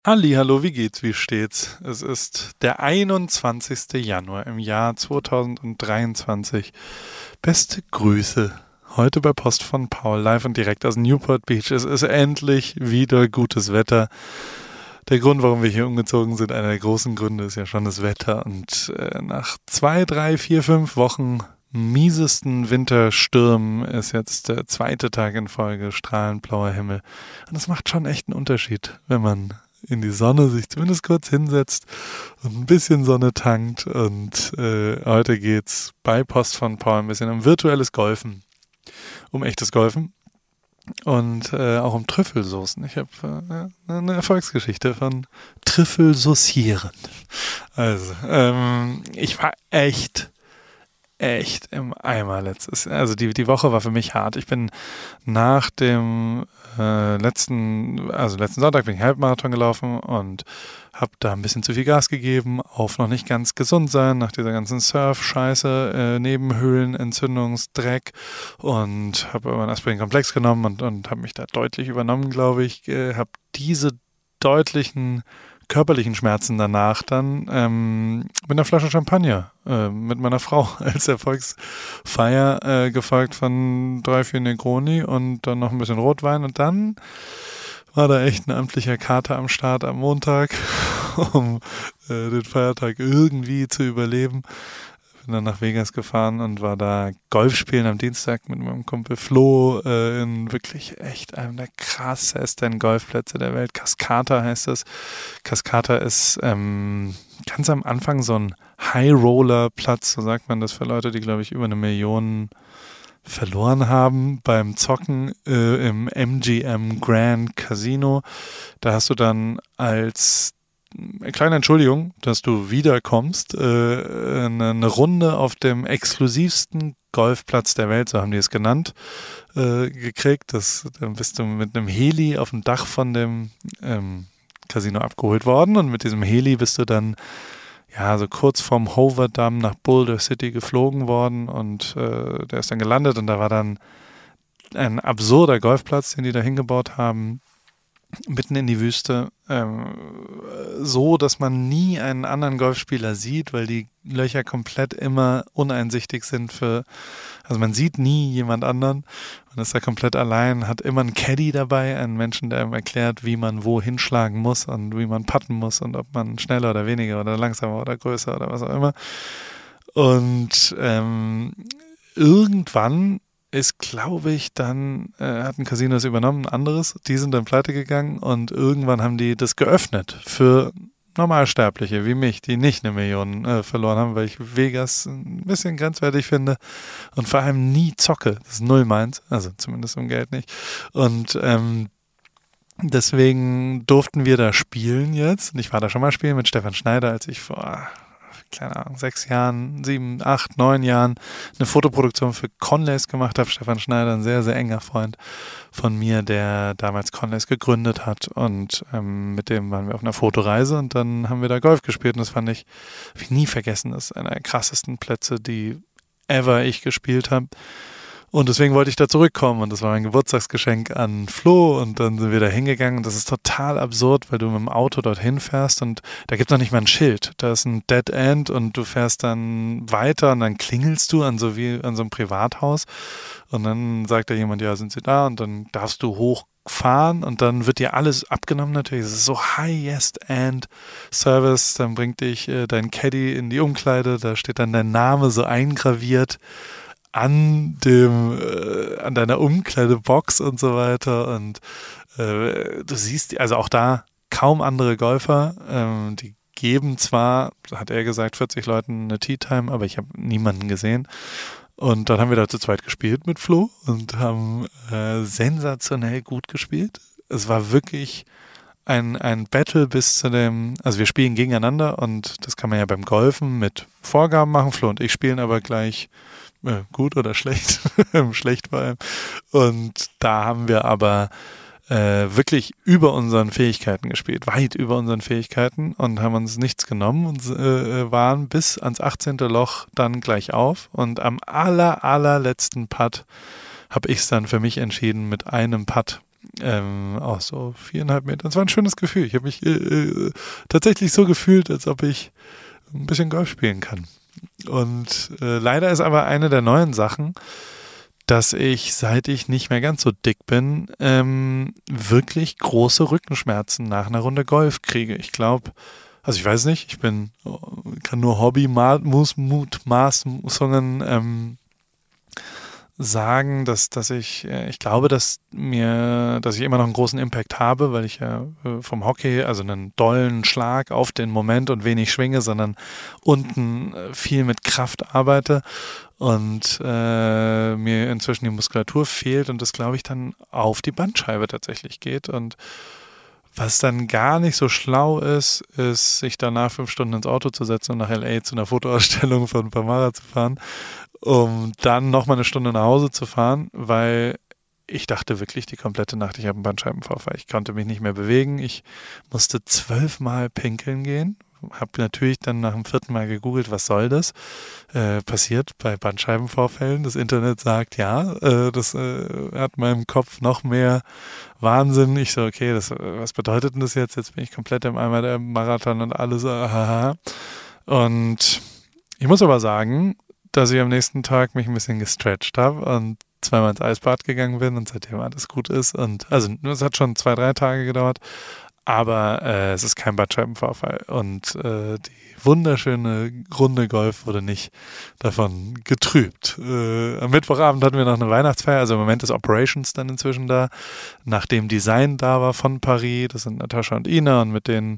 Hallo, wie geht's, wie steht's? Es ist der 21. Januar im Jahr 2023. Beste Grüße. Heute bei Post von Paul, live und direkt aus Newport Beach. Es ist endlich wieder gutes Wetter. Der Grund, warum wir hier umgezogen sind, einer der großen Gründe, ist ja schon das Wetter. Und nach 2, 3, 4, 5 Wochen miesesten Winterstürmen ist jetzt der zweite Tag in Folge strahlend blauer Himmel. Und das macht schon echt einen Unterschied, wenn man in die Sonne sich zumindest kurz hinsetzt und ein bisschen Sonne tankt. Und heute geht's bei Post von Paul ein bisschen um virtuelles Golfen, um echtes Golfen und auch um Trüffelsoßen. Ich habe eine Erfolgsgeschichte von Trüffelsaucieren. Also, ich war echt im Eimer also die Woche war für mich hart. Ich bin nach dem letzten Sonntag bin ich Halbmarathon gelaufen und habe da ein bisschen zu viel Gas gegeben, auf noch nicht ganz gesund sein, nach dieser ganzen Surf-Scheiße, Nebenhöhlenentzündungsdreck, und habe aber einen Aspirin-Komplex genommen und habe mich da deutlich übernommen, glaube ich. Habe diese deutlichen körperlichen Schmerzen danach dann mit einer Flasche Champagner mit meiner Frau als Erfolgsfeier, gefolgt von 3, 4 Negroni und dann noch ein bisschen Rotwein, und dann war da echt ein amtlicher Kater am Start am Montag, um den Feiertag irgendwie zu überleben. Bin dann nach Vegas gefahren und war da Golf spielen am Dienstag mit meinem Kumpel Flo in wirklich echt einem der krassesten Golfplätze der Welt. Cascata heißt es. Cascata ist ganz am Anfang so ein High-Roller-Platz, so sagt man das für Leute, die, glaube ich, über 1 Million verloren haben beim Zocken im MGM Grand Casino. Da hast du dann als kleine Entschuldigung, dass du wiederkommst, eine Runde auf dem exklusivsten Golfplatz der Welt, so haben die es genannt, gekriegt. Dann bist du mit einem Heli auf dem Dach von dem Casino abgeholt worden, und mit diesem Heli bist du dann ja so kurz vorm Hoover Dam nach Boulder City geflogen worden, und der ist dann gelandet, und da war dann ein absurder Golfplatz, den die da hingebaut haben, mitten in die Wüste, so, dass man nie einen anderen Golfspieler sieht, weil die Löcher komplett immer uneinsichtig sind also man sieht nie jemand anderen. Man ist da komplett allein, hat immer einen Caddy dabei, einen Menschen, der ihm erklärt, wie man wo hinschlagen muss und wie man putten muss und ob man schneller oder weniger oder langsamer oder größer oder was auch immer. Und irgendwann ist, glaube ich, dann hat ein Casino das übernommen, ein anderes. Die sind dann pleite gegangen, und irgendwann haben die das geöffnet für Normalsterbliche wie mich, die nicht 1 Million verloren haben, weil ich Vegas ein bisschen grenzwertig finde und vor allem nie zocke. Das ist null meins, also zumindest um Geld nicht. Und deswegen durften wir da spielen jetzt. Und ich war da schon mal spielen mit Stefan Schneider, als ich vor, keine Ahnung, 6 Jahren, 7, 8, 9 Jahren eine Fotoproduktion für Conlace gemacht habe. Stefan Schneider, ein sehr, sehr enger Freund von mir, der damals Conlace gegründet hat, und mit dem waren wir auf einer Fotoreise, und dann haben wir da Golf gespielt, und das habe ich nie vergessen. Das ist einer der krassesten Plätze, die ever ich gespielt habe. Und deswegen wollte ich da zurückkommen, und das war mein Geburtstagsgeschenk an Flo, und dann sind wir da hingegangen, und das ist total absurd, weil du mit dem Auto dorthin fährst und da gibt es noch nicht mal ein Schild. Da ist ein Dead End, und du fährst dann weiter, und dann klingelst du an so einem Privathaus, und dann sagt da jemand, ja, sind Sie da, und dann darfst du hochfahren, und dann wird dir alles abgenommen natürlich. Es ist so Highest-End Service, dann bringt dich dein Caddy in die Umkleide, da steht dann dein Name so eingraviert an deiner Umkleidebox und so weiter, und du siehst, also auch da kaum andere Golfer, die geben zwar, hat er gesagt, 40 Leuten eine Tea Time, aber ich habe niemanden gesehen. Und dann haben wir da zu zweit gespielt mit Flo und haben sensationell gut gespielt. Es war wirklich ein Battle bis zu dem, also wir spielen gegeneinander, und das kann man ja beim Golfen mit Vorgaben machen. Flo und ich spielen aber gleich gut oder schlecht, schlecht vor allem. Und da haben wir aber wirklich über unseren Fähigkeiten gespielt, weit über unseren Fähigkeiten, und haben uns nichts genommen und waren bis ans 18. Loch dann gleich auf, und am allerletzten Putt habe ich es dann für mich entschieden, mit einem Putt auch so 4,5 Meter. Das war ein schönes Gefühl. Ich habe mich tatsächlich so gefühlt, als ob ich ein bisschen Golf spielen kann. Und leider ist aber eine der neuen Sachen, dass ich, seit ich nicht mehr ganz so dick bin, wirklich große Rückenschmerzen nach einer Runde Golf kriege. Ich glaube, also ich weiß nicht, kann nur Hobby-Mutmaßungen sagen, dass ich glaube, dass ich immer noch einen großen Impact habe, weil ich ja vom Hockey, also einen dollen Schlag auf den Moment und wenig schwinge, sondern unten viel mit Kraft arbeite und mir inzwischen die Muskulatur fehlt und das, glaube ich, dann auf die Bandscheibe tatsächlich geht. Und was dann gar nicht so schlau ist, sich danach 5 Stunden ins Auto zu setzen und nach L.A. zu einer Fotoausstellung von Pamara zu fahren, um dann nochmal eine Stunde nach Hause zu fahren, weil ich dachte wirklich die komplette Nacht, ich habe einen Bandscheibenvorfall. Ich konnte mich nicht mehr bewegen. Ich musste 12 Mal pinkeln gehen. Habe natürlich dann nach dem 4. Mal gegoogelt, was soll das? Passiert bei Bandscheibenvorfällen. Das Internet sagt, ja, das hat meinem Kopf noch mehr Wahnsinn. Ich so, okay, was bedeutet denn das jetzt? Jetzt bin ich komplett im Eimer der Marathon und alles. Haha. Und ich muss aber sagen, dass ich am nächsten Tag mich ein bisschen gestretcht habe und zweimal ins Eisbad gegangen bin und seitdem alles gut ist. Und also es hat schon 2, 3 Tage gedauert, aber es ist kein Bandscheibenvorfall. Und die wunderschöne Runde Golf wurde nicht davon getrübt. Am Mittwochabend hatten wir noch eine Weihnachtsfeier, also im Moment ist Operations dann inzwischen da, nachdem Design da war von Paris, das sind Natascha und Ina und mit denen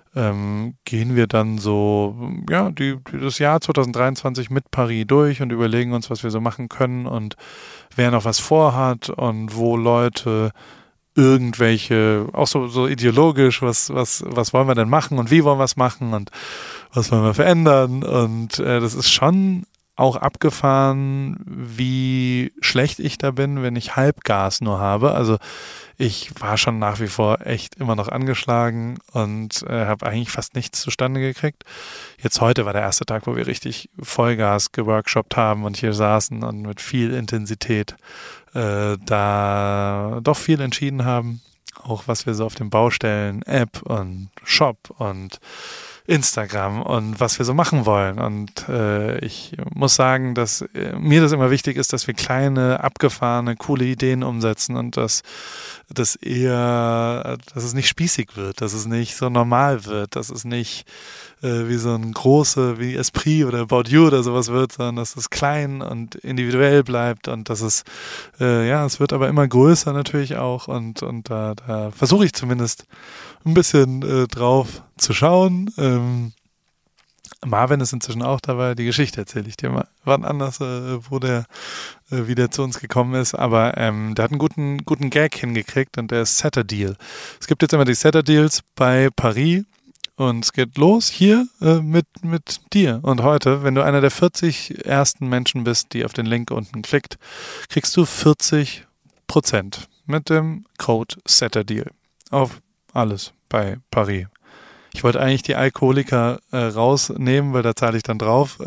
gehen wir dann so, ja, das Jahr 2023 mit Paris durch und überlegen uns, was wir so machen können und wer noch was vorhat und wo Leute irgendwelche, auch so ideologisch, was wollen wir denn machen und wie wollen wir es machen und was wollen wir verändern und das ist schon auch abgefahren, wie schlecht ich da bin, wenn ich Halbgas nur habe. Also ich war schon nach wie vor echt immer noch angeschlagen und habe eigentlich fast nichts zustande gekriegt. Jetzt heute war der erste Tag, wo wir richtig Vollgas geworkshoppt haben und hier saßen und mit viel Intensität da doch viel entschieden haben. Auch was wir so auf den Baustellen, App und Shop und Instagram und was wir so machen wollen. Und ich muss sagen, dass mir das immer wichtig ist, dass wir kleine, abgefahrene, coole Ideen umsetzen und dass es nicht spießig wird, dass es nicht so normal wird, dass es nicht wie so ein wie Esprit oder About You oder sowas wird, sondern dass es klein und individuell bleibt und dass es es wird aber immer größer natürlich auch und da versuche ich zumindest ein bisschen drauf zu schauen. Marvin ist inzwischen auch dabei, die Geschichte erzähle ich dir mal wann anders, wo der wieder zu uns gekommen ist, aber der hat einen guten Gag hingekriegt und der ist Setter Deal. Es gibt jetzt immer die Setter Deals bei Paris und es geht los hier mit dir. Und heute, wenn du einer der 40 ersten Menschen bist, die auf den Link unten klickt, kriegst du 40% mit dem Code Setter Deal auf alles bei Paris. Ich wollte eigentlich die Alkoholiker rausnehmen, weil da zahle ich dann drauf.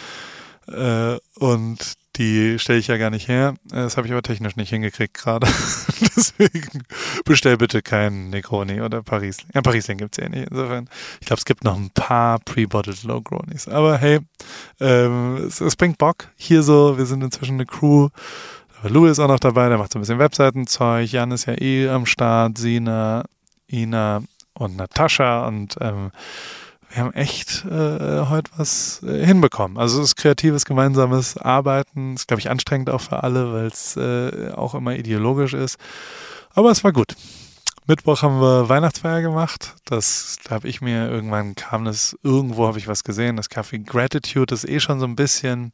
Und die stelle ich ja gar nicht her. Das habe ich aber technisch nicht hingekriegt gerade. Deswegen bestell bitte keinen Negroni oder Paris. Ja, Parisling gibt es ja nicht. Insofern, ich glaube, es gibt noch ein paar Pre-Bottled Logronis. Aber hey, es bringt Bock. Hier so, wir sind inzwischen eine Crew. Lou ist auch noch dabei, der macht so ein bisschen Webseitenzeug. Jan ist ja am Start, Sina, Ina und Natascha und wir haben echt heute was hinbekommen. Also es ist kreatives, gemeinsames Arbeiten. Ist, glaube ich, anstrengend auch für alle, weil es auch immer ideologisch ist. Aber es war gut. Mittwoch haben wir Weihnachtsfeier gemacht. Da habe ich mir irgendwo habe ich was gesehen. Das Café Gratitude ist schon so ein bisschen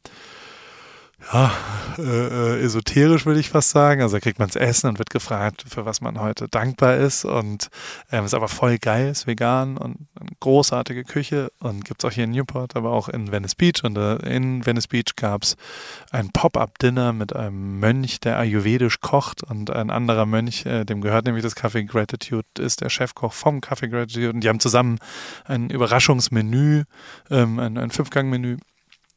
esoterisch, würde ich fast sagen. Also da kriegt man das Essen und wird gefragt, für was man heute dankbar ist und ist aber voll geil, ist vegan und eine großartige Küche und gibt es auch hier in Newport, aber auch in Venice Beach und in Venice Beach gab es ein Pop-Up-Dinner mit einem Mönch, der ayurvedisch kocht und ein anderer Mönch, dem gehört nämlich das Café Gratitude, ist der Chefkoch vom Café Gratitude und die haben zusammen ein Überraschungsmenü, ein 5-Gang-Menü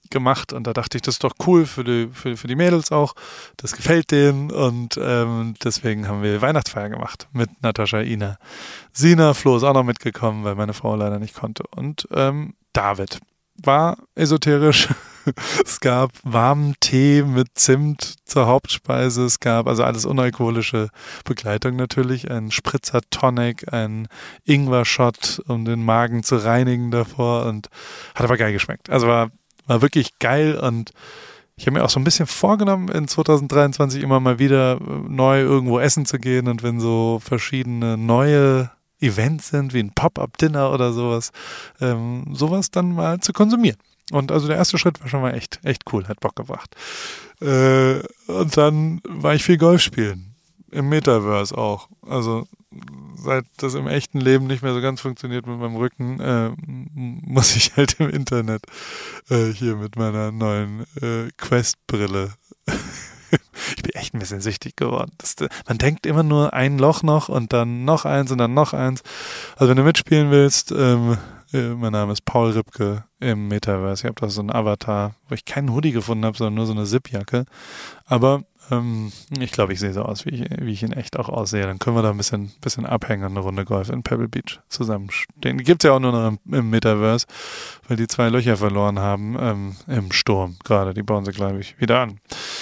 gemacht und da dachte ich, das ist doch cool für die Mädels auch. Das gefällt denen und deswegen haben wir Weihnachtsfeier gemacht mit Natascha, Ina. Sina, Flo ist auch noch mitgekommen, weil meine Frau leider nicht konnte. Und David war esoterisch. Es gab warmen Tee mit Zimt zur Hauptspeise. Es gab also alles unalkoholische Begleitung natürlich. Ein Spritzer Tonic, ein Ingwer-Shot, um den Magen zu reinigen davor und hat aber geil geschmeckt. Also war wirklich geil und ich habe mir auch so ein bisschen vorgenommen, in 2023 immer mal wieder neu irgendwo essen zu gehen und wenn so verschiedene neue Events sind, wie ein Pop-Up-Dinner oder sowas, sowas dann mal zu konsumieren. Und also der erste Schritt war schon mal echt cool, hat Bock gebracht. Und dann war ich viel Golf spielen. Im Metaverse auch. Also seit das im echten Leben nicht mehr so ganz funktioniert mit meinem Rücken, muss ich halt im Internet hier mit meiner neuen Quest-Brille. Ich bin echt ein bisschen süchtig geworden. Man denkt immer nur ein Loch noch und dann noch eins und dann noch eins. Also wenn du mitspielen willst, mein Name ist Paul Ripke im Metaverse. Ich habe da so einen Avatar, wo ich keinen Hoodie gefunden habe, sondern nur so eine Zipjacke. Aber ich glaube, ich sehe so aus, wie ich in echt auch aussehe. Dann können wir da ein bisschen abhängen und eine Runde Golf in Pebble Beach zusammenstehen. Die gibt es ja auch nur noch im Metaverse, weil die 2 Löcher verloren haben im Sturm gerade. Die bauen sie, glaube ich, wieder an.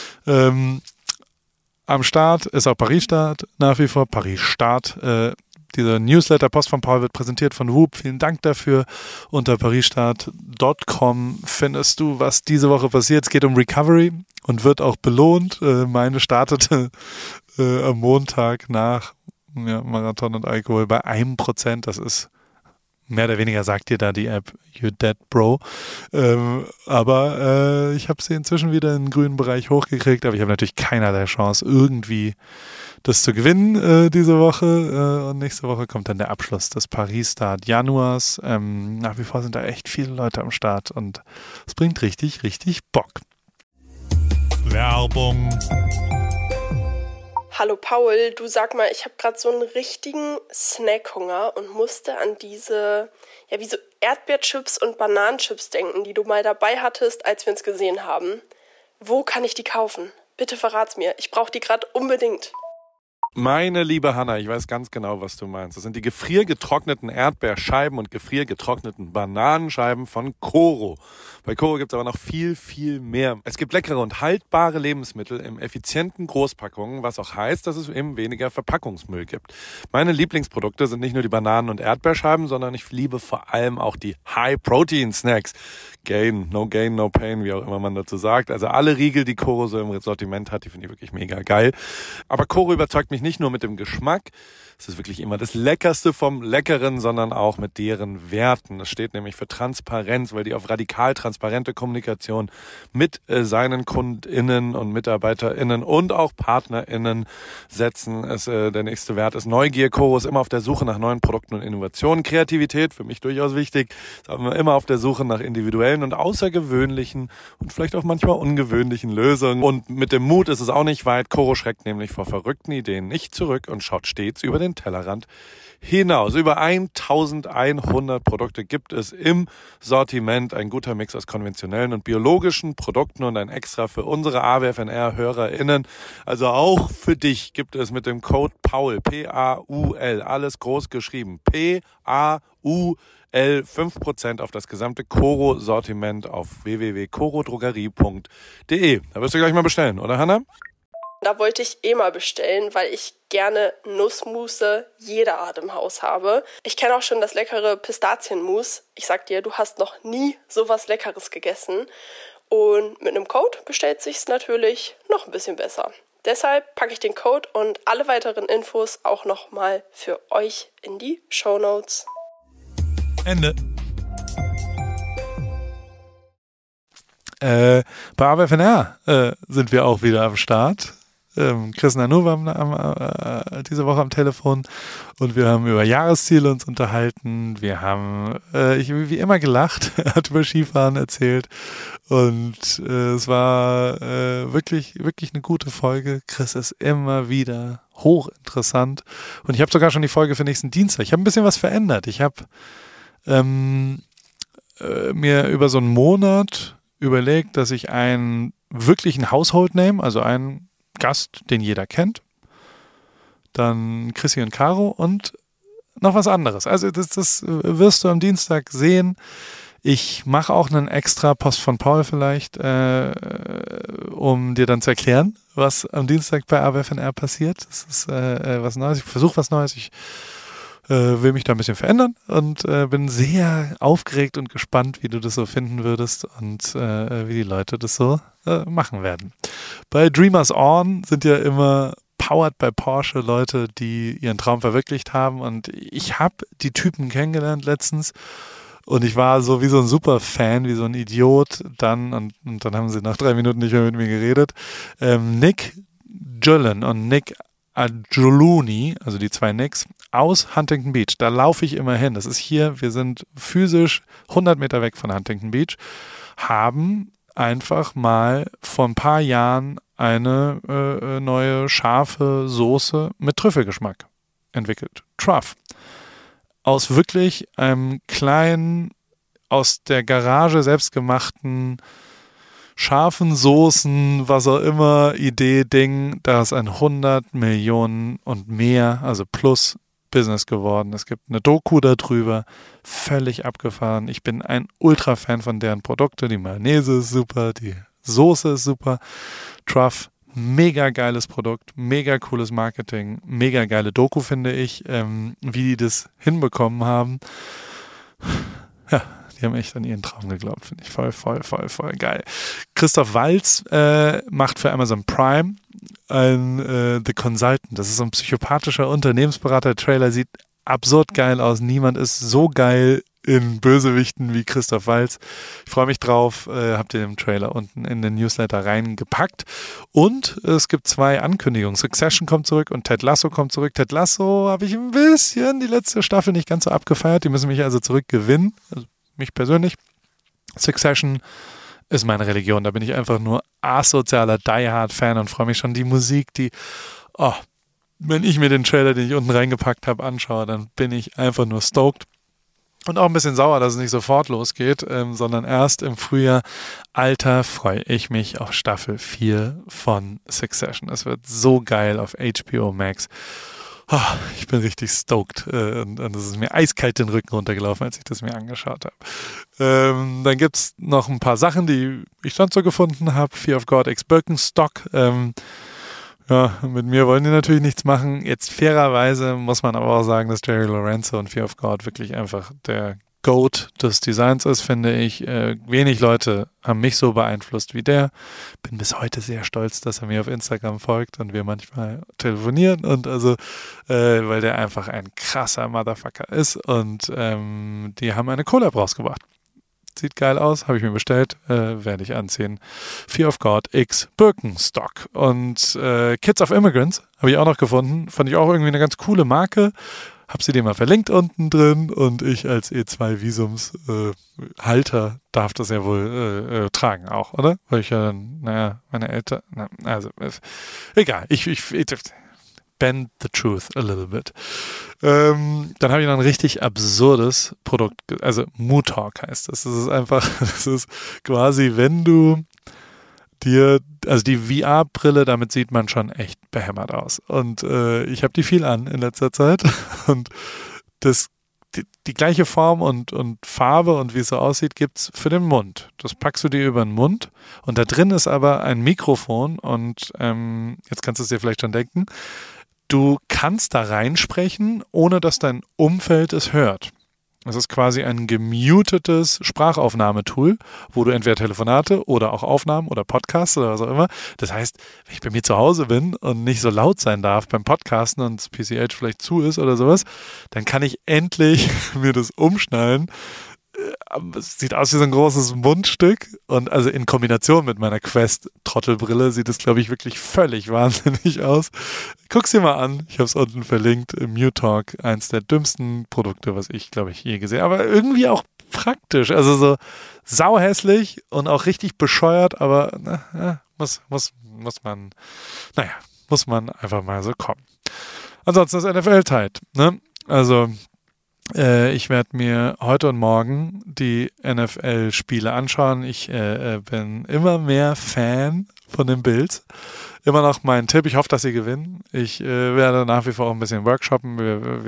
Am Start ist auch Paris-Start nach wie vor. Paris-Start. Dieser Newsletter Post von Paul wird präsentiert von Whoop. Vielen Dank dafür. Unter parisstart.com findest du, was diese Woche passiert. Es geht um Recovery und wird auch belohnt. Meine startete am Montag nach Marathon und Alkohol bei 1%. Das ist mehr oder weniger, sagt dir da die App, you dead bro. Aber ich habe sie inzwischen wieder in den grünen Bereich hochgekriegt, aber ich habe natürlich keinerlei Chance, irgendwie das zu gewinnen diese Woche. Und nächste Woche kommt dann der Abschluss des Paris-Start Januars. Nach wie vor sind da echt viele Leute am Start und es bringt richtig Bock. Werbung. Hallo Paul, du sag mal, ich habe gerade so einen richtigen Snackhunger und musste an diese, wie so Erdbeerchips und Bananenchips denken, die du mal dabei hattest, als wir uns gesehen haben. Wo kann ich die kaufen? Bitte verrat's mir, ich brauche die gerade unbedingt. Meine liebe Hanna, ich weiß ganz genau, was du meinst. Das sind die gefriergetrockneten Erdbeerscheiben und gefriergetrockneten Bananenscheiben von Coro. Bei Coro gibt es aber noch viel mehr. Es gibt leckere und haltbare Lebensmittel in effizienten Großpackungen, was auch heißt, dass es eben weniger Verpackungsmüll gibt. Meine Lieblingsprodukte sind nicht nur die Bananen- und Erdbeerscheiben, sondern ich liebe vor allem auch die High-Protein-Snacks. No gain, no pain, wie auch immer man dazu sagt. Also alle Riegel, die Coro so im Sortiment hat, die finde ich wirklich mega geil. Aber Coro überzeugt mich nicht nur mit dem Geschmack, es ist wirklich immer das Leckerste vom Leckeren, sondern auch mit deren Werten. Es steht nämlich für Transparenz, weil die auf radikal transparente Kommunikation mit seinen KundInnen und MitarbeiterInnen und auch PartnerInnen setzen. Der nächste Wert ist Neugier. Coro ist immer auf der Suche nach neuen Produkten und Innovationen. Kreativität, für mich durchaus wichtig, ist aber immer auf der Suche nach individuellen und außergewöhnlichen und vielleicht auch manchmal ungewöhnlichen Lösungen. Und mit dem Mut ist es auch nicht weit. Coro schreckt nämlich vor verrückten Ideen nicht zurück und schaut stets über den Tellerrand hinaus. Über 1100 Produkte gibt es im Sortiment. Ein guter Mix aus konventionellen und biologischen Produkten und ein Extra für unsere AWFNR-HörerInnen. Also auch für dich gibt es mit dem Code PAUL, P-A-U-L, alles groß geschrieben, P-A-U-L, 5% auf das gesamte Coro-Sortiment auf www.corodrogerie.de. Da wirst du gleich mal bestellen, oder Hanna? Da wollte ich mal bestellen, weil ich gerne Nussmusse jeder Art im Haus habe. Ich kenne auch schon das leckere Pistazienmus. Ich sag dir, du hast noch nie sowas Leckeres gegessen. Und mit einem Code bestellt sich's natürlich noch ein bisschen besser. Deshalb packe ich den Code und alle weiteren Infos auch nochmal für euch in die Shownotes. Ende. Bei AWFNR sind wir auch wieder am Start. Chris Nanu war diese Woche am Telefon und wir haben über Jahresziele uns unterhalten. Wir haben, wie immer, gelacht. Er hat über Skifahren erzählt und es war wirklich eine gute Folge. Chris ist immer wieder hochinteressant und ich habe sogar schon die Folge für nächsten Dienstag. Ich habe ein bisschen was verändert. Ich habe mir über so einen Monat überlegt, dass ich einen wirklichen Household Name, also einen Gast, den jeder kennt, dann Chrissy und Caro und noch was anderes. Also das wirst du am Dienstag sehen. Ich mache auch einen extra Post von Paul vielleicht, um dir dann zu erklären, was am Dienstag bei AWFNR passiert. Das ist was Neues. Ich versuche was Neues. Ich will mich da ein bisschen verändern und bin sehr aufgeregt und gespannt, wie du das so finden würdest und wie die Leute das so machen werden. Bei Dreamers On sind ja immer powered by Porsche Leute, die ihren Traum verwirklicht haben, und ich habe die Typen kennengelernt letztens und ich war so wie so ein Superfan, wie so ein Idiot dann und dann haben sie nach 3 Minuten nicht mehr mit mir geredet. Nick Jullen und Nick Adjoluni, also die 2 Nicks, aus Huntington Beach. Da laufe ich immer hin. Das ist hier, wir sind physisch 100 Meter weg von Huntington Beach, haben einfach mal vor ein paar Jahren eine neue scharfe Soße mit Trüffelgeschmack entwickelt. Truff. Aus wirklich einem kleinen, aus der Garage selbstgemachten scharfen Soßen, was auch immer, Idee, Ding, da ist ein 100 Millionen und mehr, also plus Business geworden. Es gibt eine Doku darüber, völlig abgefahren. Ich bin ein Ultra-Fan von deren Produkte. Die Mayonnaise ist super, die Soße ist super. Truff, mega geiles Produkt, mega cooles Marketing, mega geile Doku, finde ich, wie die das hinbekommen haben. Ja, die haben echt an ihren Traum geglaubt, finde ich voll geil. Christoph Waltz macht für Amazon Prime ein The Consultant. Das ist so ein psychopathischer Unternehmensberater. Trailer sieht absurd geil aus. Niemand ist so geil in Bösewichten wie Christoph Waltz. Ich freue mich drauf. Habt ihr den Trailer unten in den Newsletter reingepackt. Und es gibt 2 Ankündigungen. Succession kommt zurück und Ted Lasso kommt zurück. Ted Lasso habe ich ein bisschen die letzte Staffel nicht ganz so abgefeiert. Die müssen mich also zurückgewinnen. Also mich persönlich. Succession ist meine Religion. Da bin ich einfach nur asozialer Die-Hard-Fan und freue mich schon. Die Musik, wenn ich mir den Trailer, den ich unten reingepackt habe, anschaue, dann bin ich einfach nur stoked. Und auch ein bisschen sauer, dass es nicht sofort losgeht, sondern erst im Frühjahr. Alter, freue ich mich auf Staffel 4 von Succession. Es wird so geil auf HBO Max. Oh, ich bin richtig stoked und es ist mir eiskalt den Rücken runtergelaufen, als ich das mir angeschaut habe. Dann gibt es noch ein paar Sachen, die ich dann so gefunden habe. Fear of God X Birkenstock. Ja, mit mir wollen die natürlich nichts machen. Jetzt fairerweise muss man aber auch sagen, dass Jerry Lorenzo und Fear of God wirklich einfach der GOAT des Designs ist, finde ich. Wenig Leute haben mich so beeinflusst wie der. Bin bis heute sehr stolz, dass er mir auf Instagram folgt und wir manchmal telefonieren und weil der einfach ein krasser Motherfucker ist und die haben eine Collab rausgebracht. Sieht geil aus, habe ich mir bestellt, werde ich anziehen. Fear of God X Birkenstock und Kids of Immigrants habe ich auch noch gefunden. Fand ich auch irgendwie eine ganz coole Marke. Habe sie dir mal verlinkt unten drin und ich als E2-Visumshalter darf das ja wohl tragen auch, oder? Weil ich ja dann, meine Eltern, egal, ich bend the truth a little bit. Dann habe ich noch ein richtig absurdes Produkt, also Mootalk heißt das. Das ist quasi, wenn du also die VR-Brille, damit sieht man schon echt behämmert aus. Und ich habe die viel an in letzter Zeit. Und die gleiche Form und Farbe und wie es so aussieht, gibt es für den Mund. Das packst du dir über den Mund. Und da drin ist aber ein Mikrofon. Und jetzt kannst du es dir vielleicht schon denken, du kannst da reinsprechen, ohne dass dein Umfeld es hört. Das ist quasi ein gemutetes Sprachaufnahmetool, wo du entweder Telefonate oder auch Aufnahmen oder Podcasts oder was auch immer. Das heißt, wenn ich bei mir zu Hause bin und nicht so laut sein darf beim Podcasten und das PCH vielleicht zu ist oder sowas, dann kann ich endlich mir das umschnallen. Es sieht aus wie so ein großes Mundstück und also in Kombination mit meiner Quest-Trottelbrille sieht es, glaube ich, wirklich völlig wahnsinnig aus. Guck's dir mal an, ich habe es unten verlinkt, Mootalk, eins der dümmsten Produkte, was ich, glaube ich, je gesehen habe, aber irgendwie auch praktisch, also so sauhässlich und auch richtig bescheuert, aber muss man einfach mal so kommen. Ansonsten ist NFL-Zeit, ne? Also Ich werde mir heute und morgen die NFL-Spiele anschauen. Ich bin immer mehr Fan von den Bills. Immer noch mein Tipp. Ich hoffe, dass sie gewinnen. Ich werde nach wie vor auch ein bisschen workshoppen.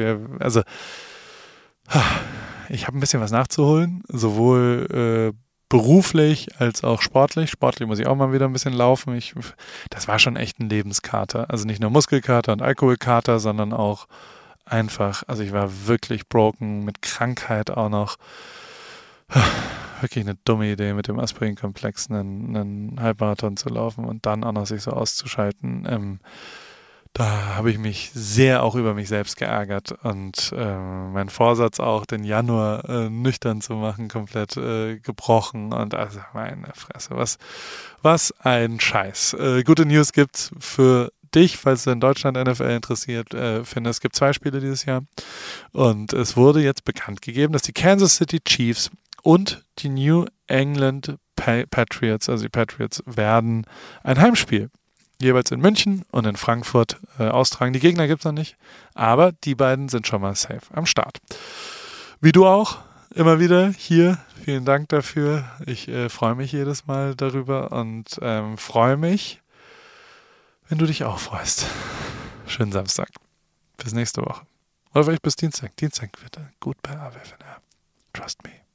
Ich habe ein bisschen was nachzuholen. Sowohl beruflich als auch sportlich. Sportlich muss ich auch mal wieder ein bisschen laufen. Das war schon echt ein Lebenskater. Also nicht nur Muskelkater und Alkoholkater, sondern auch einfach, also ich war wirklich broken, mit Krankheit auch noch. Wirklich eine dumme Idee, mit dem Aspirinkomplex einen Halbmarathon zu laufen und dann auch noch sich so auszuschalten. Da habe ich mich sehr auch über mich selbst geärgert und mein Vorsatz auch, den Januar nüchtern zu machen, komplett gebrochen und also meine Fresse, was ein Scheiß. Gute News gibt's für dich, falls du in Deutschland NFL interessiert, finde, es gibt 2 Spiele dieses Jahr und es wurde jetzt bekannt gegeben, dass die Kansas City Chiefs und die New England Patriots, also die Patriots, werden ein Heimspiel jeweils in München und in Frankfurt austragen. Die Gegner gibt es noch nicht, aber die beiden sind schon mal safe am Start. Wie du auch, immer wieder hier. Vielen Dank dafür. Ich freue mich jedes Mal darüber und freue mich, wenn du dich auch freust. Schönen Samstag. Bis nächste Woche. Oder vielleicht bis Dienstag. Dienstag wird gut bei AWFNR. Trust me.